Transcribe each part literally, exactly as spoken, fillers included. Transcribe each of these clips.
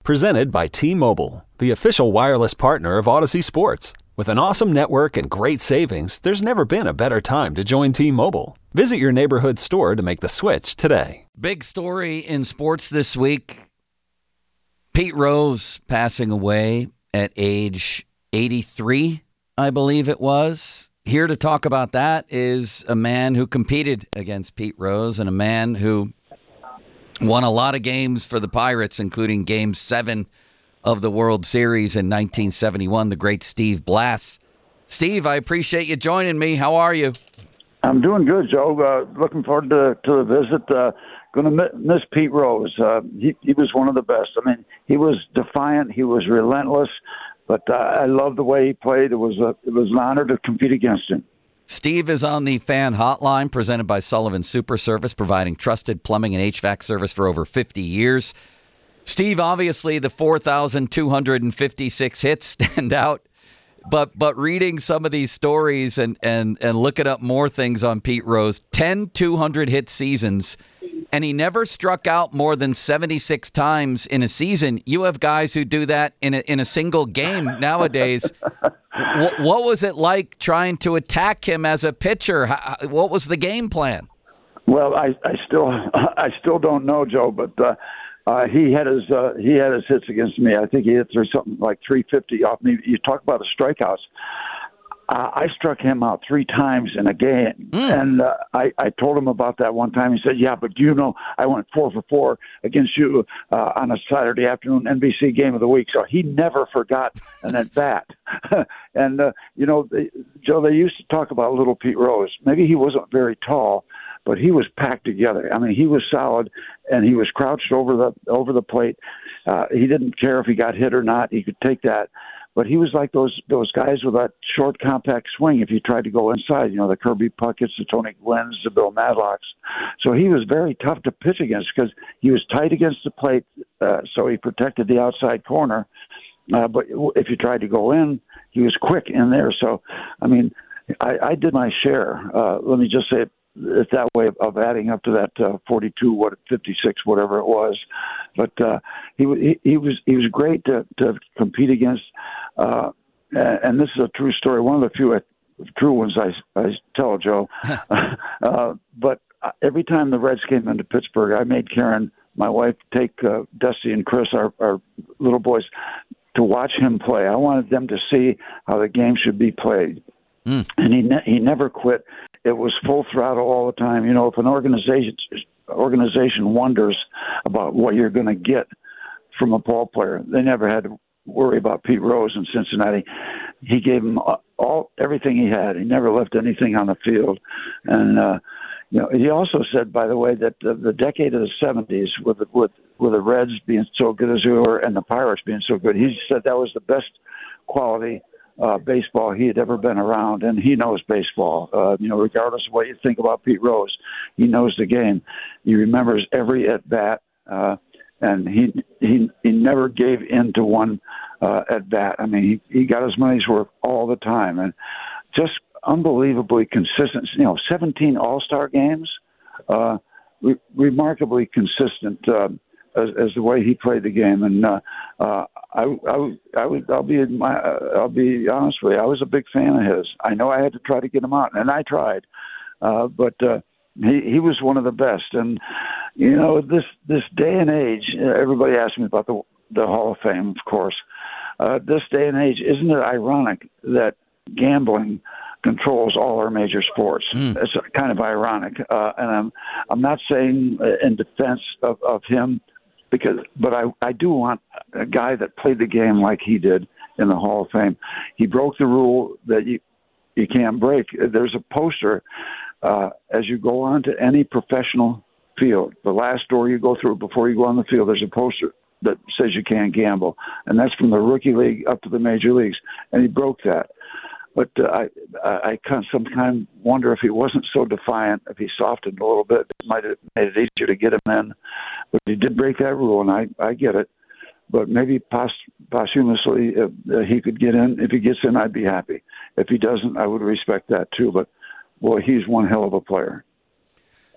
Presented by T-Mobile, the official wireless partner of Odyssey Sports. With an awesome network and great savings, there's never been a better time to join T-Mobile. Visit your neighborhood store to make the switch today. Big story in sports this week. Pete Rose passing away at age eighty-three, I believe it was. Here to talk about that is a man who competed against Pete Rose and a man who won a lot of games for the Pirates, including Game seven of the World Series in nineteen seventy-one, the great Steve Blass. Steve, I appreciate you joining me. How are you? I'm doing good, Joe. Uh, looking forward to, to the visit. Uh, going to miss Pete Rose. Uh, he, he was one of the best. I mean, he was defiant. He was relentless. But uh, I love the way he played. It was a, it was an honor to compete against him. Steve is on the fan hotline presented by Sullivan Super Service, providing trusted plumbing and H V A C service for over fifty years. Steve, obviously the four thousand two hundred fifty-six hits stand out, but but reading some of these stories and, and, and looking up more things on Pete Rose, ten two hundred hit seasons, and he never struck out more than seventy-six times in a season. You have guys who do that in a, in a single game nowadays. What, what was it like trying to attack him as a pitcher? How, what was the game plan? Well, I, I still I still don't know, Joe, but uh, uh, he had his uh, he had his hits against me. I think he hit through something like three fifty off me. You talk about the strikeouts. Uh, I struck him out three times in a game, mm. and uh, I, I told him about that one time. He said, yeah, but you know, I went four for four against you uh, on a Saturday afternoon N B C game of the week. So he never forgot an at-bat. and, uh, you know, they, Joe, they used to talk about little Pete Rose. Maybe he wasn't very tall, but he was packed together. I mean, he was solid, and he was crouched over the over the plate. Uh, he didn't care if he got hit or not. He could take that. But he was like those those guys with that short, compact swing if you tried to go inside, you know, the Kirby Puckett's, the Tony Gwynn's, the Bill Madlocks. So he was very tough to pitch against because he was tight against the plate, uh, so he protected the outside corner. Uh, but if you tried to go in, he was quick in there. So, I mean, I, I did my share. Uh, let me just say it It's that way of, of adding up to that uh, forty-two, what fifty-six, whatever it was. But uh, he, he he was he was great to, to compete against. Uh, and this is a true story, one of the few true ones I, I tell, Joe. uh, but every time the Reds came into Pittsburgh, I made Karen, my wife, take uh, Dusty and Chris, our, our little boys, to watch him play. I wanted them to see how the game should be played. Mm. And he ne- he never quit. It was full throttle all the time. You know, if an organization organization wonders about what you're going to get from a ball player, they never had to worry about Pete Rose in Cincinnati. He gave him all everything he had. He never left anything on the field. And uh, you know, he also said, by the way, that the, the decade of the seventies, with with with the Reds being so good as they were and the Pirates being so good, he said that was the best quality Uh, baseball he had ever been around, and he knows baseball. Uh, you know, regardless of what you think about Pete Rose, he knows the game. He remembers every at bat, uh, and he he he never gave in to one uh, at bat. I mean, he, he got his money's worth all the time, and just unbelievably consistent. You know, seventeen All-Star games, uh, re- remarkably consistent. Uh, As, as the way he played the game, and uh, uh, I, I, I would, I'll be, my, I'll be honest with you. I was a big fan of his. I know I had to try to get him out, and I tried, uh, but uh, he, he was one of the best. And you know, this this day and age, everybody asks me about the the Hall of Fame, of course. Uh, this day and age, isn't it ironic that gambling controls all our major sports? Mm. It's kind of ironic, uh, and I'm I'm not saying in defense of, of him. Because, but I, I do want a guy that played the game like he did in the Hall of Fame. He broke the rule that you you can't break. There's a poster uh, as you go on to any professional field. The last door you go through before you go on the field, there's a poster that says you can't gamble, and that's from the rookie league up to the major leagues. And he broke that. But uh, I, I, I sometimes wonder if he wasn't so defiant, if he softened a little bit, it might have made it easier to get him in. But he did break that rule, and I, I get it. But maybe post, posthumously, uh, he could get in. If he gets in, I'd be happy. If he doesn't, I would respect that too. But, boy, he's one hell of a player.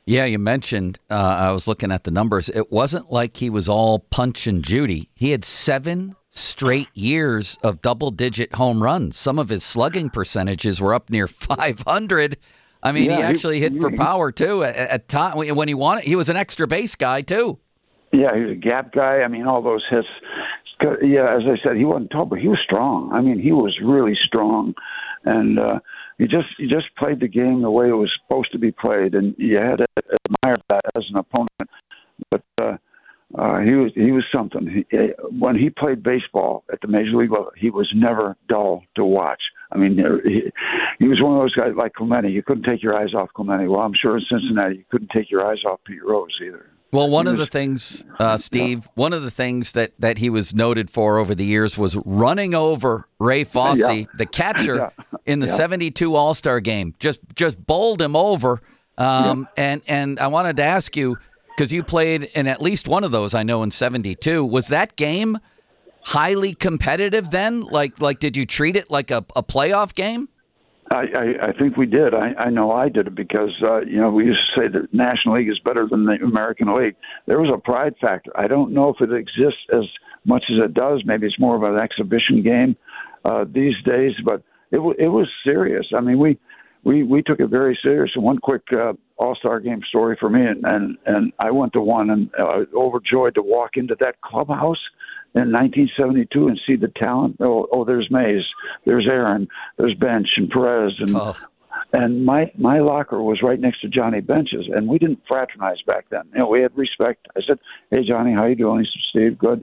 Yeah, you mentioned, uh, I was looking at the numbers. It wasn't like he was all punch and Judy. He had seven straight years of double-digit home runs. Some of his slugging percentages were up near five hundred. I mean, yeah, he actually he, hit for he, power, too. At, at time when he wanted, he was an extra base guy, too. Yeah, he was a gap guy. I mean, all those hits. Yeah, as I said, he wasn't tall, but he was strong. I mean, he was really strong. And uh, he just he just played the game the way it was supposed to be played, and you had to admire that as an opponent. But uh, uh, he was he was something. He, when he played baseball at the major league level, he was never dull to watch. I mean, he, he was one of those guys like Clemente. You couldn't take your eyes off Clemente. Well, I'm sure in Cincinnati you couldn't take your eyes off Pete Rose either. Well, one he of was, the things, uh, Steve, yeah. one of the things that, that he was noted for over the years was running over Ray Fosse, yeah. the catcher, yeah. in the yeah. seventy-two All-Star game. Just just bowled him over. Um, yeah. And and I wanted to ask you, because you played in at least one of those, I know, in seventy-two. Was that game highly competitive then? Like, like did you treat it like a, a playoff game? I, I, I think we did. I, I know I did it because, uh, you know, we used to say the National League is better than the American League. There was a pride factor. I don't know if it exists as much as it does. Maybe it's more of an exhibition game uh, these days, but it, w- it was serious. I mean, we, we, we took it very serious. And one quick uh, All-Star game story for me, and, and, and I went to one and uh, overjoyed to walk into that clubhouse in nineteen seventy-two and see the talent. Oh, oh, there's Mays, there's Aaron, there's Bench and Perez, and oh. and my my locker was right next to Johnny Bench's, and we didn't fraternize back then. You know, we had respect. I said, "Hey, Johnny, how you doing?" He said, "Steve, good."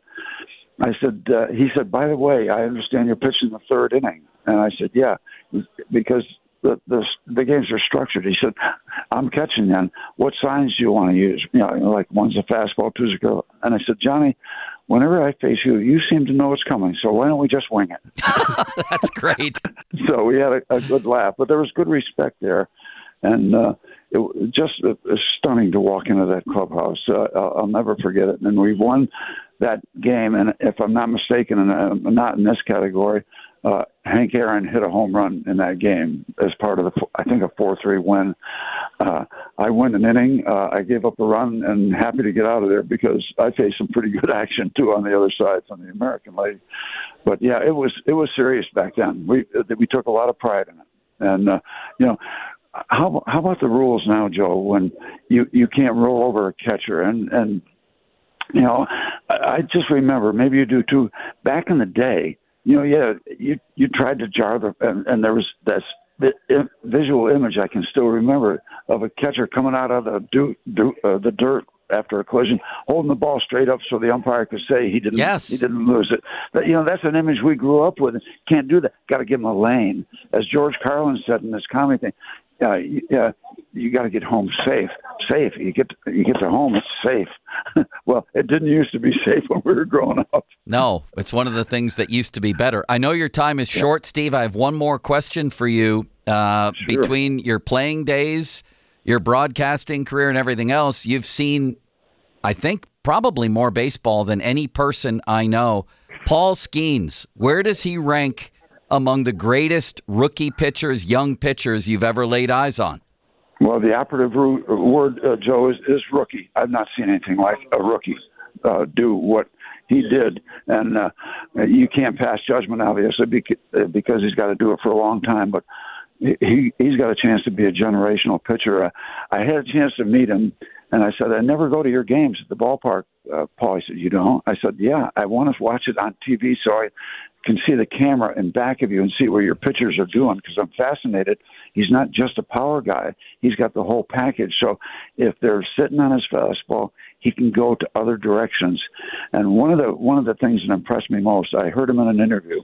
I said, uh, "He said, by the way, I understand you're pitching the third inning," and I said, "Yeah, because the the the games are structured." He said, "I'm catching then. What signs do you want to use? You know, like one's a fastball, two's a curve." And I said, "Johnny, whenever I face you, you seem to know it's coming, so why don't we just wing it?" That's great. So we had a, a good laugh, but there was good respect there, and uh, it was just uh, stunning to walk into that clubhouse. Uh, I'll, I'll never forget it. And we won that game, and if I'm not mistaken, and I'm not in this category, uh, Hank Aaron hit a home run in that game as part of the, I think, a four three win. Uh, I won an inning. Uh, I gave up a run and happy to get out of there because I faced some pretty good action too on the other side from the American League. But yeah, it was it was serious back then. We we took a lot of pride in it. And uh, you know, how how about the rules now, Joe? When you, you can't roll over a catcher, and and you know, I, I just remember, maybe you do too. Back in the day, you know, yeah, you you tried to jar the, and, and there was this the visual image I can still remember of a catcher coming out of the do, do, uh, the dirt after a collision, holding the ball straight up so the umpire could say he didn't yes. he didn't lose it. But, you know, that's an image we grew up with. Can't do that. Got to give him a lane, as George Carlin said in this comedy thing. Uh, you, uh, you got to get home safe. Safe. You get to, you get to home, it's safe. Well, it didn't used to be safe when we were growing up. No, it's one of the things that used to be better. I know your time is short, yeah. Steve. I have one more question for you. Uh, sure. Between your playing days, your broadcasting career, and everything else, you've seen, I think, probably more baseball than any person I know. Paul Skeens, where does he rank among the greatest rookie pitchers, young pitchers you've ever laid eyes on? Well, the operative word, uh, Joe, is, is rookie. I've not seen anything like a rookie uh, do what he did. And uh, you can't pass judgment, obviously, because he's got to do it for a long time. But he, he's got a chance to be a generational pitcher. Uh, I had a chance to meet him, and I said, "I never go to your games at the ballpark, uh, Paul." He said, "You don't?" I said, "Yeah, I want to watch it on T V so I can see the camera in back of you and see where your pitchers are doing, because I'm fascinated. He's not just a power guy. He's got the whole package. So if they're sitting on his fastball, he can go to other directions." And one of the one of the things that impressed me most, I heard him in an interview,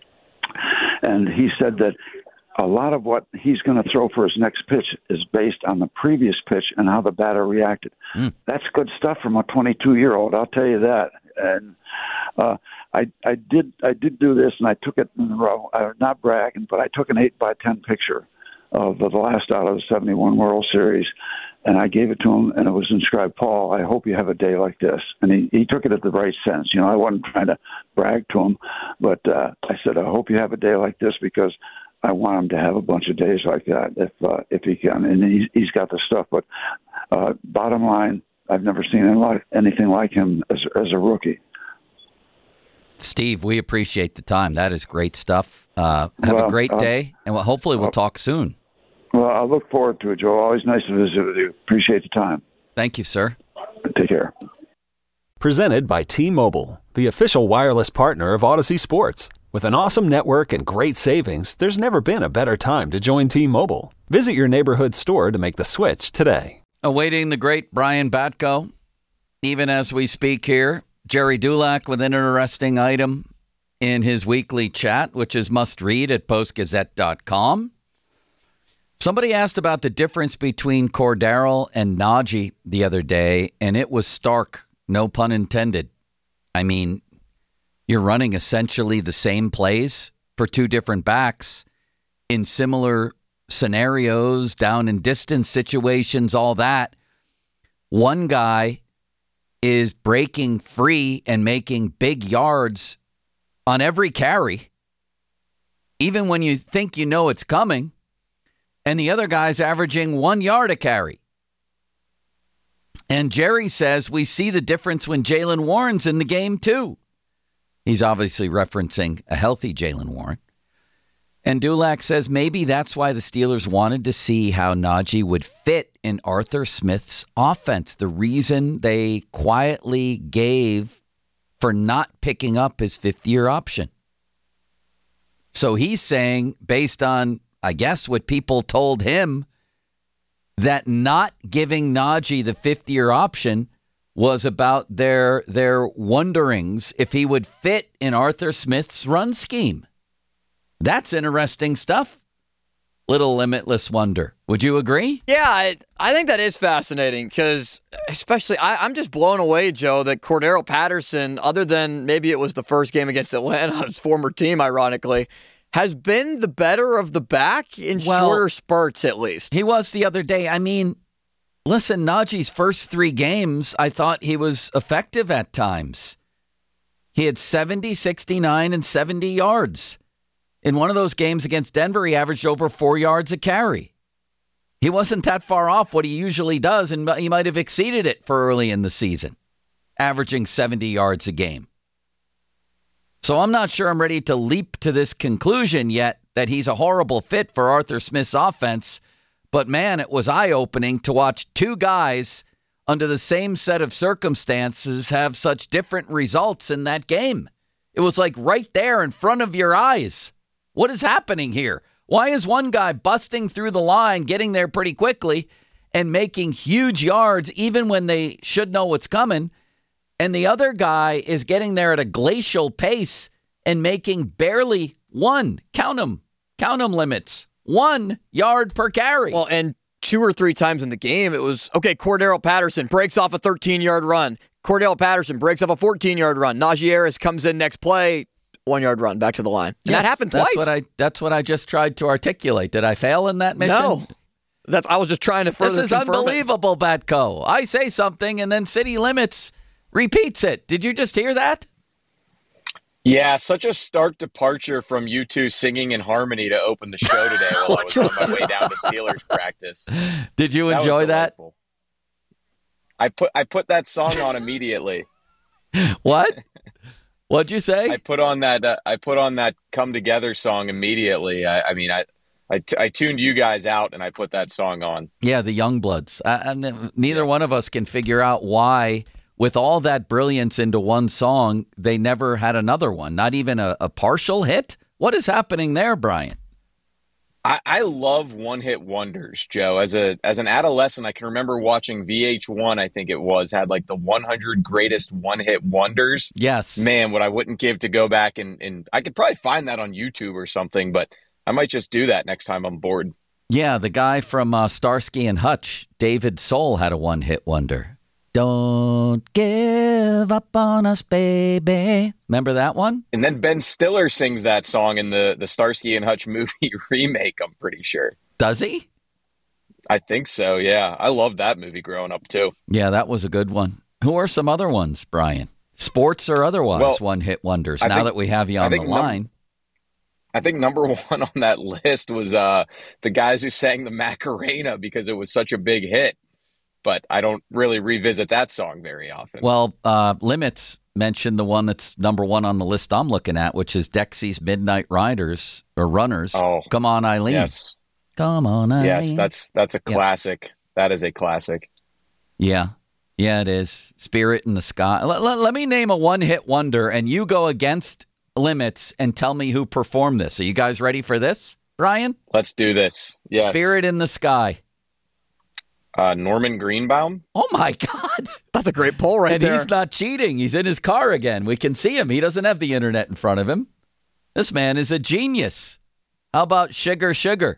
and he said that a lot of what he's going to throw for his next pitch is based on the previous pitch and how the batter reacted. Mm. That's good stuff from a twenty-two-year-old, I'll tell you that. And uh, I, I did I did do this, and I took it in a row. I'm not bragging, but I took an eight by ten picture of the last out of the seventy-one World Series, and I gave it to him, and it was inscribed, "Paul, I hope you have a day like this." And he, he took it at the right sense. You know, I wasn't trying to brag to him, but uh, I said, "I hope you have a day like this," because I want him to have a bunch of days like that if uh, if he can, and he's, he's got the stuff. But uh, bottom line, I've never seen anything like him as, as a rookie. Steve, we appreciate the time. That is great stuff. Uh, have well, a great uh, day, and well, hopefully we'll uh, talk soon. Well, I look forward to it, Joe. Always nice to visit with you. Appreciate the time. Thank you, sir. Take care. Presented by T-Mobile, the official wireless partner of Odyssey Sports. With an awesome network and great savings, there's never been a better time to join T-Mobile. Visit your neighborhood store to make the switch today. Awaiting the great Brian Batko. Even as we speak here, Jerry Dulac with an interesting item in his weekly chat, which is must-read at post gazette dot com. Somebody asked about the difference between Cordero and Najee the other day, and it was stark, no pun intended. I mean, you're running essentially the same plays for two different backs in similar scenarios, down and distance situations, all that. One guy is breaking free and making big yards on every carry, even when you think you know it's coming, and the other guy's averaging one yard a carry. And Jerry says we see the difference when Jaylen Warren's in the game, too. He's obviously referencing a healthy Jaylen Warren. And Dulac says maybe that's why the Steelers wanted to see how Najee would fit in Arthur Smith's offense. The reason they quietly gave for not picking up his fifth-year option. So he's saying, based on, I guess, what people told him, that not giving Najee the fifth-year option was about their their wonderings if he would fit in Arthur Smith's run scheme. That's interesting stuff. Little limitless wonder. Would you agree? Yeah, I, I think that is fascinating because especially I, I'm just blown away, Joe, that Cordero Patterson, other than maybe it was the first game against Atlanta, his former team, ironically, has been the better of the back in well, shorter spurts at least. He was the other day. I mean, listen, Najee's first three games, I thought he was effective at times. He had seventy, sixty-nine, and seventy yards. In one of those games against Denver, he averaged over four yards a carry. He wasn't that far off what he usually does, and he might have exceeded it for early in the season, averaging seventy yards a game. So I'm not sure I'm ready to leap to this conclusion yet that he's a horrible fit for Arthur Smith's offense. But, man, it was eye-opening to watch two guys under the same set of circumstances have such different results in that game. It was like right there in front of your eyes. What is happening here? Why is one guy busting through the line, getting there pretty quickly, and making huge yards even when they should know what's coming, and the other guy is getting there at a glacial pace and making barely one, count them, count them limits, one yard per carry? Well, and two or three times in the game, it was, okay, Cordero Patterson breaks off a thirteen-yard run. Cordero Patterson breaks off a fourteen-yard run. Najee Harris comes in next play, one-yard run, back to the line. And yes, that happened that's twice. What I, that's what I just tried to articulate. Did I fail in that mission? No. That's, I was just trying to further This is confirm unbelievable, it. Batko. I say something, and then City Limits repeats it. Did you just hear that? Yeah, such a stark departure from you two singing in harmony to open the show today while I was on my way down to Steelers practice. Did you that enjoy that? I put I put that song on immediately. What? What'd you say? I put on that uh, I put on that Come Together song immediately. I, I mean, I I, t- I tuned you guys out and I put that song on. Yeah, the Youngbloods. Uh, and neither yes. one of us can figure out why, with all that brilliance into one song, they never had another one. Not even a, a partial hit? What is happening there, Brian? I, I love one-hit wonders, Joe. As a as an adolescent, I can remember watching V H one, I think it was, had like the one hundred greatest one-hit wonders. Yes. Man, what I wouldn't give to go back and, and I could probably find that on YouTube or something, but I might just do that next time I'm bored. Yeah, the guy from uh, Starsky and Hutch, David Soul, had a one-hit wonder. Don't give up on us, baby. Remember that one? And then Ben Stiller sings that song in the, the Starsky and Hutch movie remake, I'm pretty sure. Does he? I think so, yeah. I loved that movie growing up, too. Yeah, that was a good one. Who are some other ones, Brian? Sports or otherwise, well, one-hit wonders, I now think, that we have you on the line. Num- I think number one on that list was uh, the guys who sang the Macarena because it was such a big hit. but I don't really revisit that song very often. Well, uh, Limits mentioned the one that's number one on the list I'm looking at, which is Dexy's Midnight Riders or Runners. Oh, Come on, Eileen. Yes. Come on, Eileen. Yes, that's that's a classic. Yeah. That is a classic. Yeah. Yeah, it is. Spirit in the Sky. Let, let, let me name a one-hit wonder, and you go against Limits and tell me who performed this. Are you guys ready for this, Brian? Let's do this. Yes. Spirit in the Sky. Uh, Norman Greenbaum. Oh, my God. That's a great poll right and there. And he's not cheating. He's in his car again. We can see him. He doesn't have the internet in front of him. This man is a genius. How about Sugar Sugar?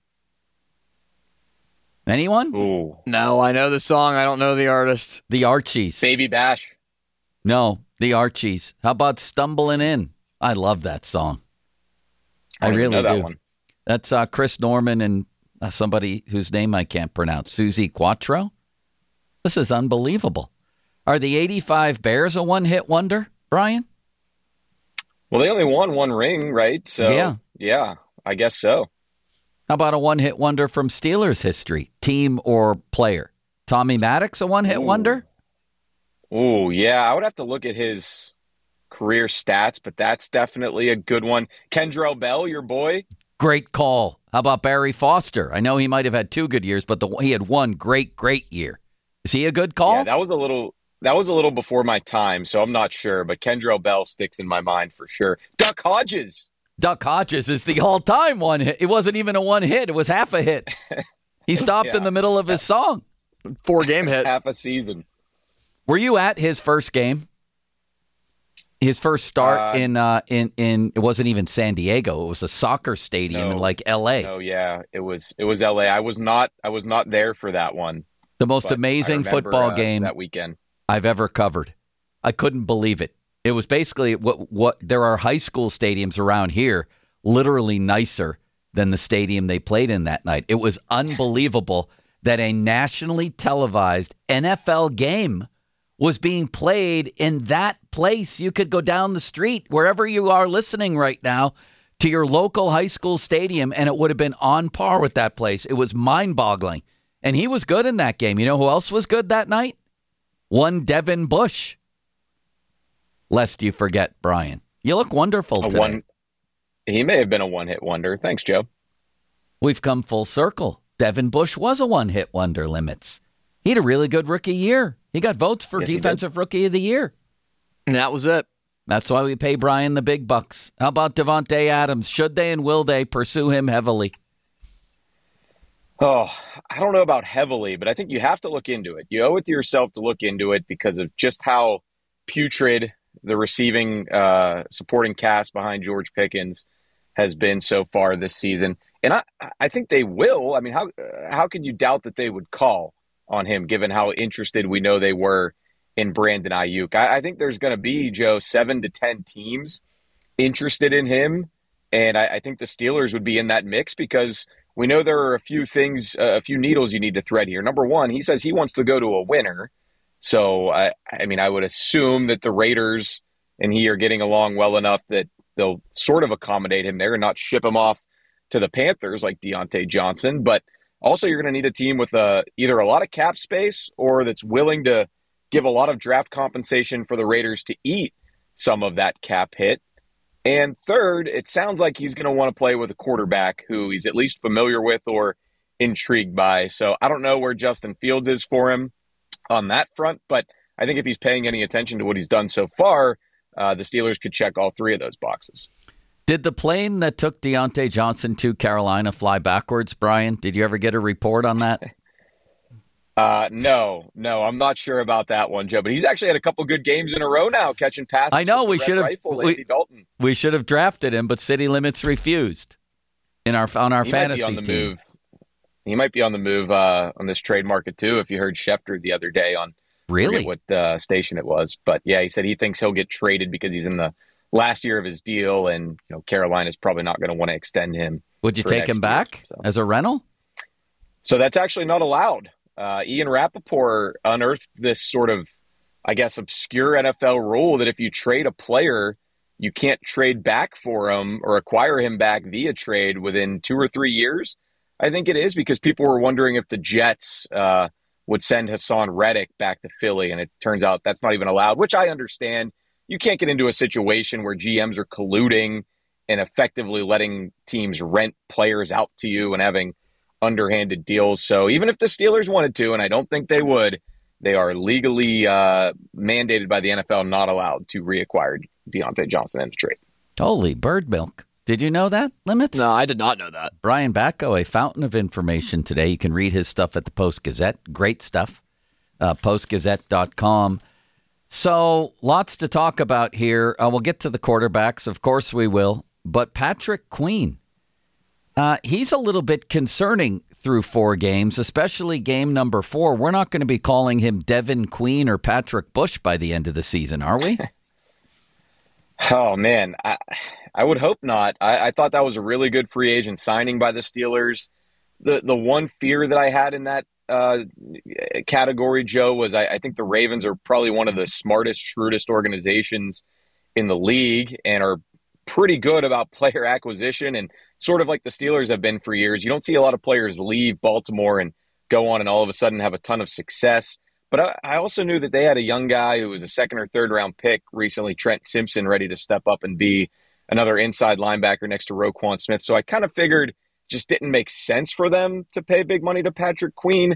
Anyone? Ooh. No, I know the song. I don't know the artist. The Archies. Baby Bash. No, the Archies. How about Stumbling In? I love that song. I, I really know that do. One. That's uh, Chris Norman and uh, somebody whose name I can't pronounce. Susie Quattro. This is unbelievable. Are the eighty-five Bears a one-hit wonder, Brian? Well, they only won one ring, right? So yeah, yeah, I guess so. How about a one-hit wonder from Steelers history, team or player? Tommy Maddox, a one-hit Ooh. wonder? Oh, yeah. I would have to look at his career stats, but that's definitely a good one. Kendrell Bell, your boy. Great call. How about Barry Foster? I know he might have had two good years, but the, he had one great, great year. Is he a good call? Yeah, that was a little that was a little before my time, so I'm not sure, but Kendrell Bell sticks in my mind for sure. Duck Hodges. Duck Hodges is the all-time one hit. It wasn't even a one hit. It was half a hit. He stopped yeah. in the middle of his song. Four-game hit. Half a season. Were you at his first game? His first start uh, in, uh, in in it wasn't even San Diego. It was a soccer stadium no, in like L A. Oh yeah, it was it was L A. I was not I was not there for that one. The most amazing remember, football uh, game that weekend I've ever covered. I couldn't believe it. It was basically what what there are high school stadiums around here, literally nicer than the stadium they played in that night. It was unbelievable that a nationally televised N F L game was being played in that place. You could go down the street, wherever you are listening right now, to your local high school stadium, and it would have been on par with that place. It was mind-boggling. And he was good in that game. You know who else was good that night? One Devin Bush. Lest you forget, Brian. You look wonderful a today. One, he may have been a one-hit wonder. Thanks, Joe. We've come full circle. Devin Bush was a one-hit wonder, Limits. He had a really good rookie year. He got votes for yes, Defensive Rookie of the Year. And that was it. That's why we pay Brian the big bucks. How about Devontae Adams? Should they and will they pursue him heavily? Oh, I don't know about heavily, but I think you have to look into it. You owe it to yourself to look into it because of just how putrid the receiving uh, supporting cast behind George Pickens has been so far this season. And I, I think they will. I mean, how how can you doubt that they would call on him, given how interested we know they were in Brandon Ayuk? I, I think there's going to be, Joe, seven to ten teams interested in him. And I, I think the Steelers would be in that mix because we know there are a few things, uh, a few needles you need to thread here. Number one, he says he wants to go to a winner. So, I, I mean, I would assume that the Raiders and he are getting along well enough that they'll sort of accommodate him there and not ship him off to the Panthers like Deontay Johnson. But also, you're going to need a team with uh, either a lot of cap space or that's willing to give a lot of draft compensation for the Raiders to eat some of that cap hit. And third, it sounds like he's going to want to play with a quarterback who he's at least familiar with or intrigued by. So I don't know where Justin Fields is for him on that front, but I think if he's paying any attention to what he's done so far, uh, the Steelers could check all three of those boxes. Did the plane that took Deontay Johnson to Carolina fly backwards, Brian? Did you ever get a report on that? Uh, no, no, I'm not sure about that one, Joe. But he's actually had a couple good games in a row now, catching passes. I know we should have we, Dalton. we should have drafted him, but City Limits refused in our on our he fantasy might be on the team. Move. He might be on the move uh, on this trade market too. If you heard Schefter the other day on really what uh, station it was, but yeah, he said he thinks he'll get traded because he's in the last year of his deal, and you know Carolina's probably not going to want to extend him. Would you take him back year, so. as a rental? So that's actually not allowed. Uh, Ian Rappaport unearthed this sort of, I guess, obscure N F L rule that if you trade a player, you can't trade back for him or acquire him back via trade within two or three years. I think it is because people were wondering if the Jets uh, would send Hassan Reddick back to Philly, and it turns out that's not even allowed, which I understand. You can't get into a situation where G Ms are colluding and effectively letting teams rent players out to you and having underhanded deals. So even if the Steelers wanted to, and I don't think they would, they are legally uh, mandated by the N F L not allowed to reacquire Deontay Johnson in the trade. Holy bird milk. Did you know that, Limits? No, I did not know that. Brian Batko, a fountain of information today. You can read his stuff at the Post-Gazette. Great stuff. Uh, post gazette dot com. So lots to talk about here. Uh, we'll get to the quarterbacks. Of course we will. But Patrick Queen, uh, he's a little bit concerning through four games, especially game number four. We're not going to be calling him Devin Queen or Patrick Bush by the end of the season, are we? Oh, man, I, I would hope not. I, I thought that was a really good free agent signing by the Steelers. The the one fear that I had in that uh, category, Joe, was I, I think the Ravens are probably one of the smartest, shrewdest organizations in the league and are pretty good about player acquisition, and sort of like the Steelers have been for years. You don't see a lot of players leave Baltimore and go on and all of a sudden have a ton of success. But I, I also knew that they had a young guy who was a second or third round pick recently, Trent Simpson, ready to step up and be another inside linebacker next to Roquan Smith. So I kind of figured it just didn't make sense for them to pay big money to Patrick Queen.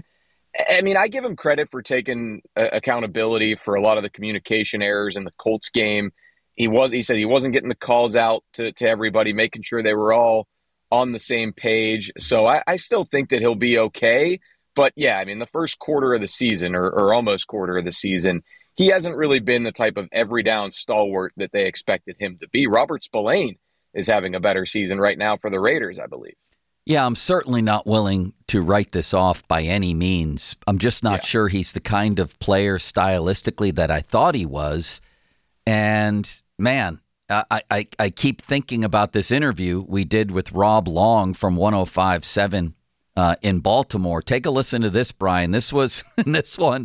I mean, I give him credit for taking uh, accountability for a lot of the communication errors in the Colts game. He was. He said he wasn't getting the calls out to, to everybody, making sure they were all on the same page. So I, I still think that he'll be okay. But, yeah, I mean, the first quarter of the season or, or almost quarter of the season, he hasn't really been the type of every down stalwart that they expected him to be. Robert Spillane is having a better season right now for the Raiders, I believe. Yeah, I'm certainly not willing to write this off by any means. I'm just not yeah. sure he's the kind of player stylistically that I thought he was. And, man, I, I, I keep thinking about this interview we did with Rob Long from one oh five point seven uh, in Baltimore. Take a listen to this, Brian. This was this one,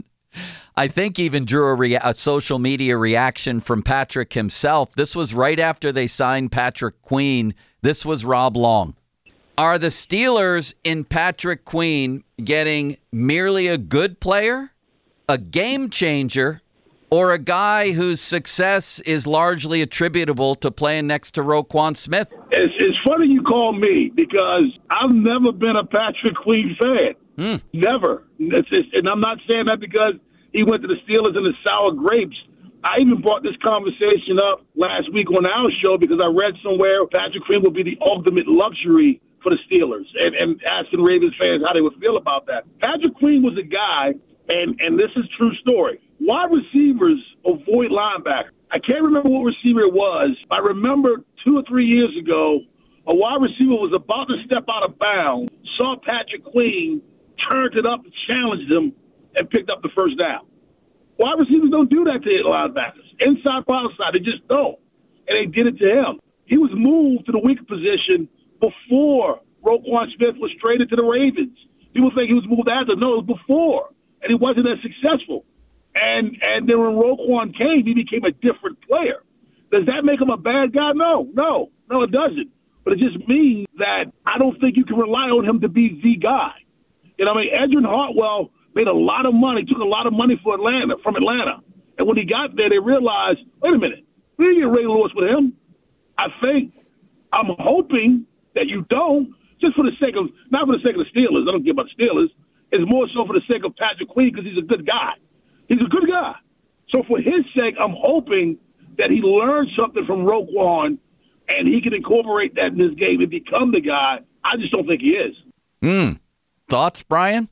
I think, even drew a, rea- a social media reaction from Patrick himself. This was right after they signed Patrick Queen. This was Rob Long. Are the Steelers in Patrick Queen getting merely a good player, a game changer, or a guy whose success is largely attributable to playing next to Roquan Smith? It's, it's funny you call me because I've never been a Patrick Queen fan. Mm. Never. It's, it's, and I'm not saying that because he went to the Steelers and the sour grapes. I even brought this conversation up last week on our show because I read somewhere Patrick Queen would be the ultimate luxury for the Steelers, and, and asking Ravens fans how they would feel about that. Patrick Queen was a guy, and, and this is a true story. Wide receivers avoid linebackers. I can't remember what receiver it was. I remember two or three years ago, a wide receiver was about to step out of bounds, saw Patrick Queen, turned it up, challenged him, and picked up the first down. Wide receivers don't do that to linebackers. Inside or outside, they just don't. And they did it to him. He was moved to the weaker position before Roquan Smith was traded to the Ravens. People think he was moved after. No, it was before. And he wasn't as successful. And and then when Roquan came, he became a different player. Does that make him a bad guy? No, no, no, it doesn't. But it just means that I don't think you can rely on him to be the guy. You know, I mean, Edgerrin Hartwell made a lot of money, took a lot of money for Atlanta from Atlanta. And when he got there, they realized, wait a minute, we didn't get Ray Lewis with him. I think, I'm hoping that you don't, just for the sake of, not for the sake of the Steelers. I don't care about the Steelers. It's more so for the sake of Patrick Queen because he's a good guy. He's a good guy. So for his sake, I'm hoping that he learns something from Roquan and he can incorporate that in his game and become the guy. I just don't think he is. Mm. Thoughts, Brian?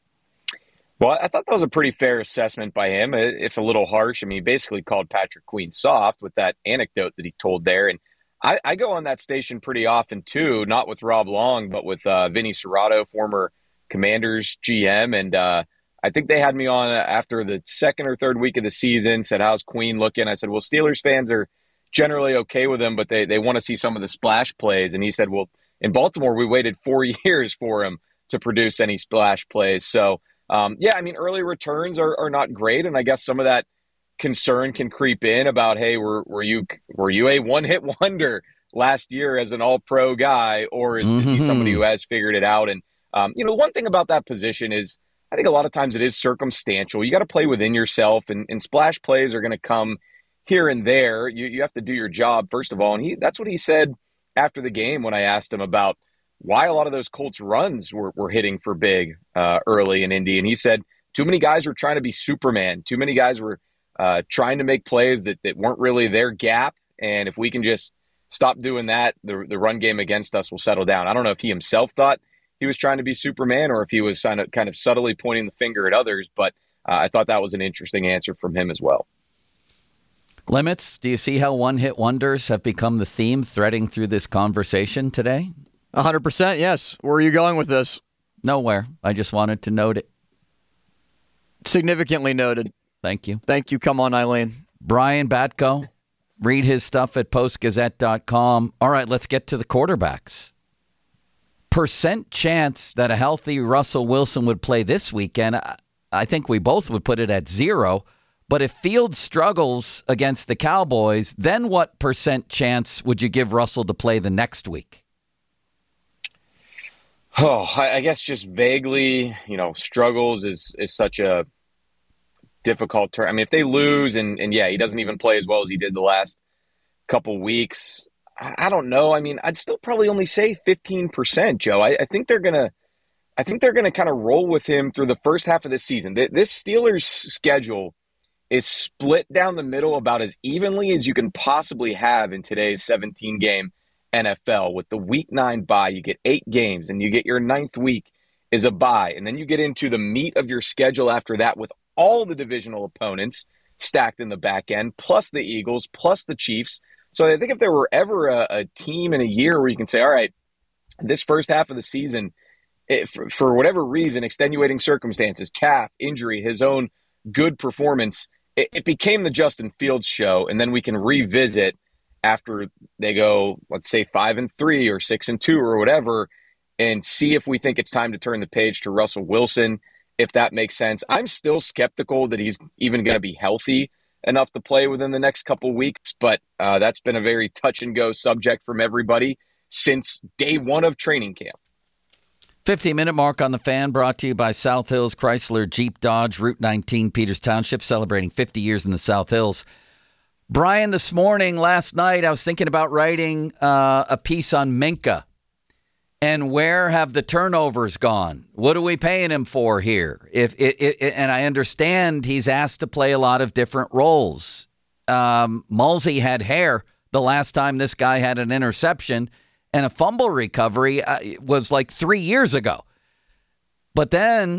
Well, I thought that was a pretty fair assessment by him, if a little harsh. I mean, he basically called Patrick Queen soft with that anecdote that he told there. And I, I go on that station pretty often, too, not with Rob Long, but with uh, Vinny Serrato, former Commanders G M. And uh, I think they had me on after the second or third week of the season, said, how's Queen looking? I said, well, Steelers fans are generally okay with him, but they, they want to see some of the splash plays. And he said, well, in Baltimore, we waited four years for him to produce any splash plays. So, um, yeah, I mean, early returns are, are not great. And I guess some of that concern can creep in about, hey, were were you were you a one-hit wonder last year as an all-pro guy, or is, mm-hmm. is he somebody who has figured it out? And um, you know, one thing about that position is I think a lot of times it is circumstantial. You got to play within yourself, and, and splash plays are going to come here and there. You you have to do your job, first of all. And he that's what he said after the game when I asked him about why a lot of those Colts runs were, were hitting for big uh, early in Indy. And he said too many guys were trying to be Superman. Too many guys were uh, trying to make plays that, that weren't really their gap. And if we can just stop doing that, the, the run game against us will settle down. I don't know if he himself thought he was trying to be Superman or if he was kind of, kind of subtly pointing the finger at others. But uh, I thought that was an interesting answer from him as well. Limits, do you see how one-hit wonders have become the theme threading through this conversation today? one hundred percent, yes. Where are you going with this? Nowhere. I just wanted to note it. Significantly noted. Thank you. Thank you. Come on, Eileen. Brian Batko, read his stuff at post gazette dot com. All right, let's get to the quarterbacks. Percent chance that a healthy Russell Wilson would play this weekend, I think we both would put it at zero. But if Fields struggles against the Cowboys, then what percent chance would you give Russell to play the next week? Oh, I guess just vaguely, you know, struggles is, is such a difficult term. I mean, if they lose and, and yeah, he doesn't even play as well as he did the last couple weeks, I don't know. I mean, I'd still probably only say fifteen percent, Joe. I, I think they're going to, I think they're going to kind of roll with him through the first half of the season. This Steelers schedule is split down the middle about as evenly as you can possibly have in today's seventeen-game N F L. With the week nine bye, you get eight games, and you get your ninth week is a bye. And then you get into the meat of your schedule after that with all the divisional opponents stacked in the back end, plus the Eagles, plus the Chiefs. So I think if there were ever a, a team in a year where you can say, all right, this first half of the season, it, for, for whatever reason, extenuating circumstances, calf, injury, his own good performance, it, it became the Justin Fields show, and then we can revisit after they go, let's say, five and three or six and two or whatever, and see if we think it's time to turn the page to Russell Wilson, if that makes sense. I'm still skeptical that he's even going to be healthy enough to play within the next couple weeks, but uh, that's been a very touch-and-go subject from everybody since day one of training camp. fifteen-minute mark on the Fan, brought to you by South Hills Chrysler Jeep Dodge, Route nineteen, Peters Township, celebrating fifty years in the South Hills. Brian, this morning, last night, I was thinking about writing uh, a piece on Minkah. And where have the turnovers gone? What are we paying him for here? If it, it, it, and I understand he's asked to play a lot of different roles. Um, Mulsey had hair the last time this guy had an interception, and a fumble recovery uh, was like three years ago. But then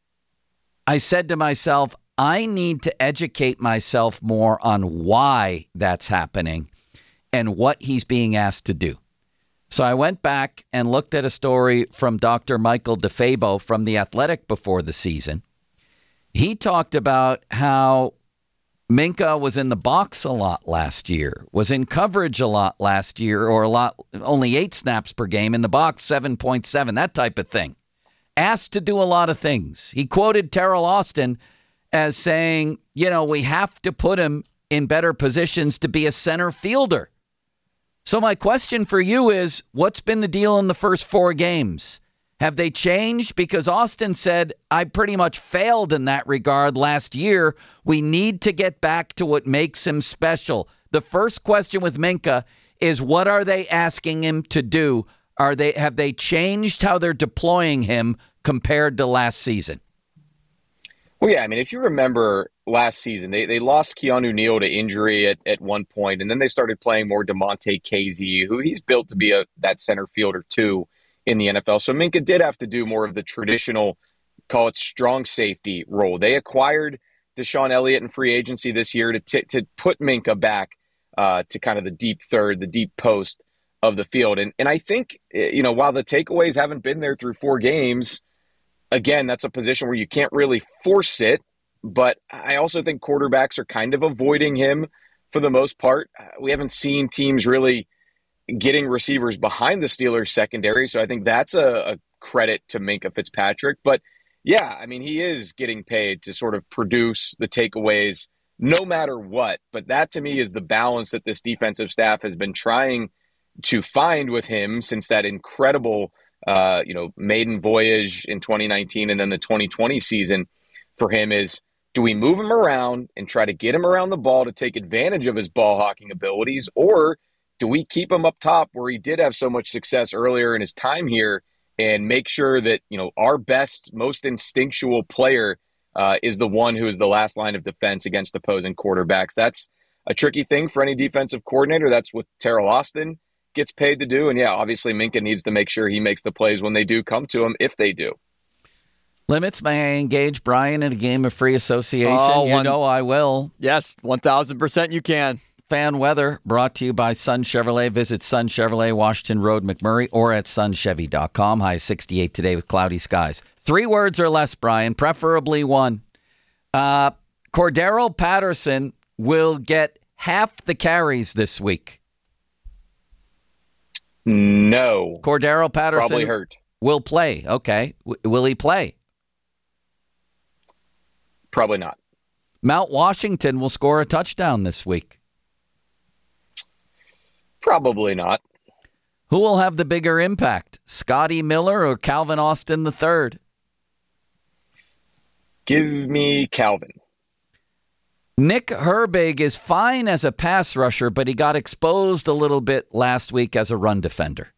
I said to myself, I need to educate myself more on why that's happening and what he's being asked to do. So I went back and looked at a story from Doctor Michael DeFabo from The Athletic before the season. He talked about how Minkah was in the box a lot last year, was in coverage a lot last year, or a lot, only eight snaps per game, in the box seven point seven, that type of thing. Asked to do a lot of things. He quoted Terrell Austin as saying, you know, we have to put him in better positions to be a center fielder. So my question for you is, what's been the deal in the first four games? Have they changed? Because Austin said, I pretty much failed in that regard last year. We need to get back to what makes him special. The first question with Minkah is, what are they asking him to do? Are they have they changed how they're deploying him compared to last season? Well, yeah, I mean, if you remember last season, they, they lost Keanu Neal to injury at, at one point, and then they started playing more DeMonte Casey, who he's built to be a that center fielder too in the N F L. So Minkah did have to do more of the traditional, call it strong safety role. They acquired Deshaun Elliott in free agency this year to t- to put Minkah back uh, to kind of the deep third, the deep post of the field. And and I think, you know, while the takeaways haven't been there through four games, again, that's a position where you can't really force it, but I also think quarterbacks are kind of avoiding him for the most part. We haven't seen teams really getting receivers behind the Steelers secondary, so I think that's a, a credit to Minkah Fitzpatrick. But yeah, I mean, he is getting paid to sort of produce the takeaways no matter what. But that to me is the balance that this defensive staff has been trying to find with him since that incredible uh, you know, maiden voyage in twenty nineteen and then the twenty twenty season for him is, do we move him around and try to get him around the ball to take advantage of his ball hawking abilities, or do we keep him up top where he did have so much success earlier in his time here and make sure that, you know, our best, most instinctual player uh, is the one who is the last line of defense against opposing quarterbacks? That's a tricky thing for any defensive coordinator. That's what Terrell Austin gets paid to do. And yeah, obviously Minkah needs to make sure he makes the plays when they do come to him, if they do. Limits, may I engage Brian in a game of free association? Oh, you one, know I will. Yes, one thousand percent you can. Fan weather brought to you by Sun Chevrolet. Visit Sun Chevrolet, Washington Road, McMurray, or at sun chevy dot com. High sixty-eight today with cloudy skies. Three words or less, Brian, preferably one. Uh, Cordero Patterson will get half the carries this week. No. Cordero Patterson Probably hurt. Will play. Okay. W- will he play? Probably not. Mount Washington will score a touchdown this week. Probably not. Who will have the bigger impact, Scotty Miller or Calvin Austin the third? Give me Calvin. Nick Herbig is fine as a pass rusher, but he got exposed a little bit last week as a run defender.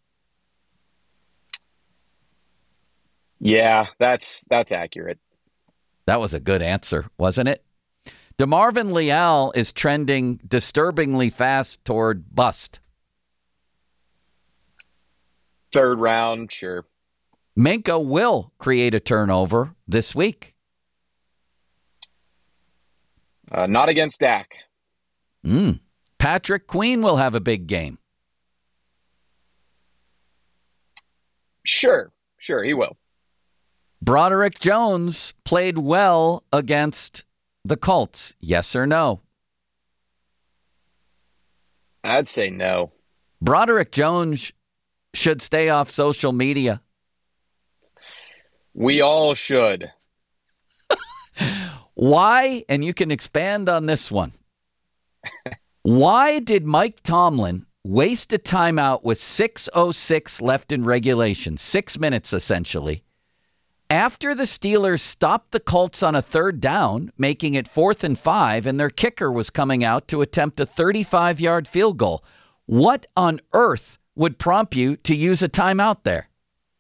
Yeah, that's that's accurate. That was a good answer, wasn't it? DeMarvin Leal is trending disturbingly fast toward bust. Third round, sure. Minkah will create a turnover this week. Uh, not against Dak. Mm. Patrick Queen will have a big game. Sure, sure, he will. Broderick Jones played well against the Colts. Yes or no? I'd say no. Broderick Jones should stay off social media. We all should. Why, and you can expand on this one, why did Mike Tomlin waste a timeout with six oh six left in regulation, six minutes essentially, after the Steelers stopped the Colts on a third down, making it fourth and five, and their kicker was coming out to attempt a thirty-five-yard field goal? What on earth would prompt you to use a timeout there?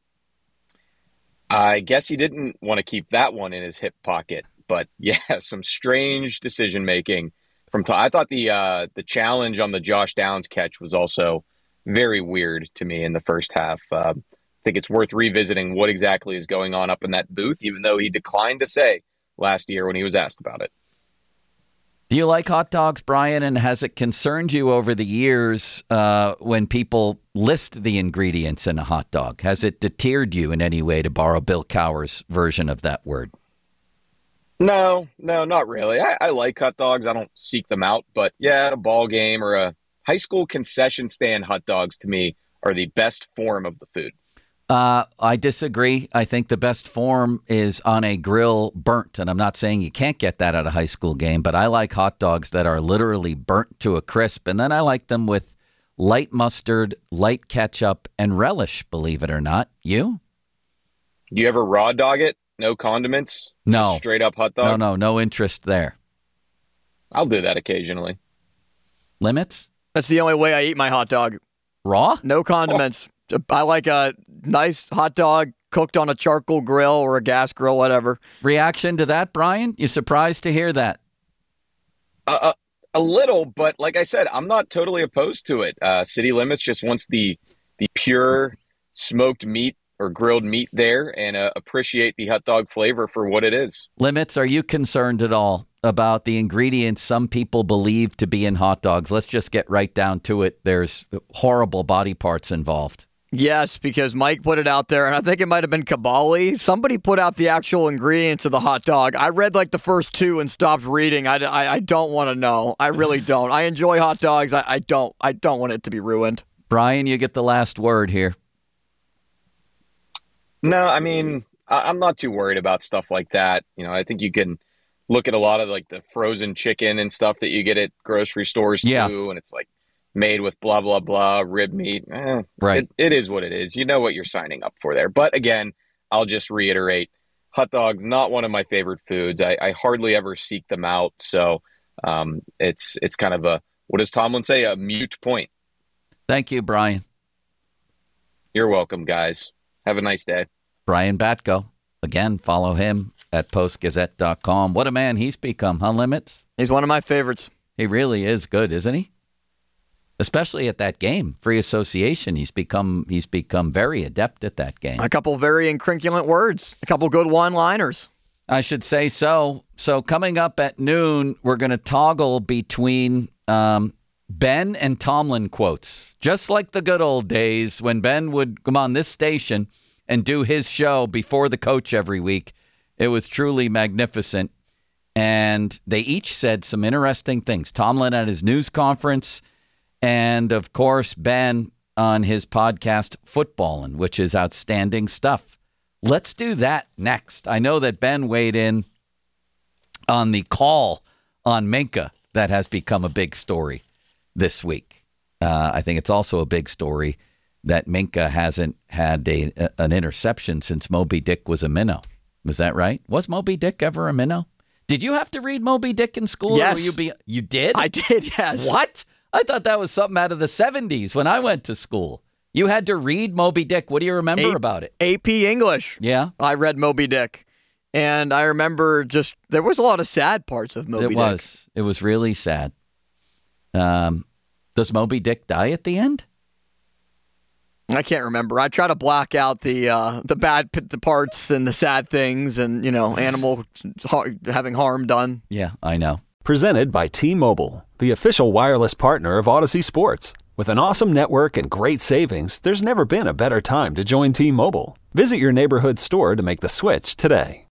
I guess he didn't want to keep that one in his hip pocket. But yeah, some strange decision making from. T- I thought the uh, the challenge on the Josh Downs catch was also very weird to me in the first half. Uh, I think it's worth revisiting what exactly is going on up in that booth, even though he declined to say last year when he was asked about it. Do you like hot dogs, Brian? And has it concerned you over the years uh, when people list the ingredients in a hot dog? Has it deterred you in any way, to borrow Bill Cowher's version of that word? No, no, not really. I, I like hot dogs. I don't seek them out. But yeah, at a ball game or a high school concession stand, hot dogs to me are the best form of the food. Uh, I disagree. I think the best form is on a grill burnt. And I'm not saying you can't get that at a high school game, but I like hot dogs that are literally burnt to a crisp. And then I like them with light mustard, light ketchup, and relish, believe it or not. You? Do you ever raw dog it? No condiments? No. Just straight up hot dog? No, no, no interest there. I'll do that occasionally. Limits? That's the only way I eat my hot dog. Raw? No condiments. Oh. I like a nice hot dog cooked on a charcoal grill or a gas grill, whatever. Reaction to that, Brian? You surprised to hear that? Uh, a, a little, but like I said, I'm not totally opposed to it. Uh, City Limits just wants the the pure smoked meat or grilled meat there and uh, appreciate the hot dog flavor for what it is. Limits, are you concerned at all about the ingredients some people believe to be in hot dogs? Let's just get right down to it. There's horrible body parts involved. Yes, because Mike put it out there, and I think it might have been Kabali. Somebody put out the actual ingredients of the hot dog. I read like the first two and stopped reading. I, I, I don't want to know. I really don't. I enjoy hot dogs. I, I don't. I don't want it to be ruined. Brian, you get the last word here. No, I mean, I'm not too worried about stuff like that. You know, I think you can look at a lot of like the frozen chicken and stuff that you get at grocery stores yeah. too, and it's like made with blah, blah, blah, rib meat. Eh, Right. It, it is what it is. You know what you're signing up for there. But again, I'll just reiterate, hot dogs, not one of my favorite foods. I, I hardly ever seek them out. So um, it's it's kind of a, what does Tomlin say? A mute point. Thank you, Brian. You're welcome, guys. Have a nice day. Brian Batko. Again, follow him at post gazette dot com. What a man he's become, huh, Limits? He's one of my favorites. He really is good, isn't he? Especially at that game, free association. He's become he's become very adept at that game. A couple very incrinculant words, a couple good one-liners. I should say so. So coming up at noon, we're going to toggle between um, Ben and Tomlin quotes, just like the good old days when Ben would come on this station and do his show before the coach every week. It was truly magnificent. And they each said some interesting things. Tomlin at his news conference, and of course, Ben on his podcast, Footballin', which is outstanding stuff. Let's do that next. I know that Ben weighed in on the call on Minkah that has become a big story this week. Uh, I think it's also a big story that Minkah hasn't had a, a, an interception since Moby Dick was a minnow. Was that right? Was Moby Dick ever a minnow? Did you have to read Moby Dick in school? Yes. Or were you, be, you did? I did, yes. What? I thought that was something out of the seventies when I went to school. You had to read Moby Dick. What do you remember A- about it? A P English. Yeah. I read Moby Dick. And I remember just, there was a lot of sad parts of Moby It Dick. was. It was really sad. Um, does Moby Dick die at the end? I can't remember. I try to block out the uh, the bad p- the parts and the sad things and, you know, animal har- having harm done. Yeah, I know. Presented by T-Mobile, the official wireless partner of Odyssey Sports. With an awesome network and great savings, there's never been a better time to join T-Mobile. Visit your neighborhood store to make the switch today.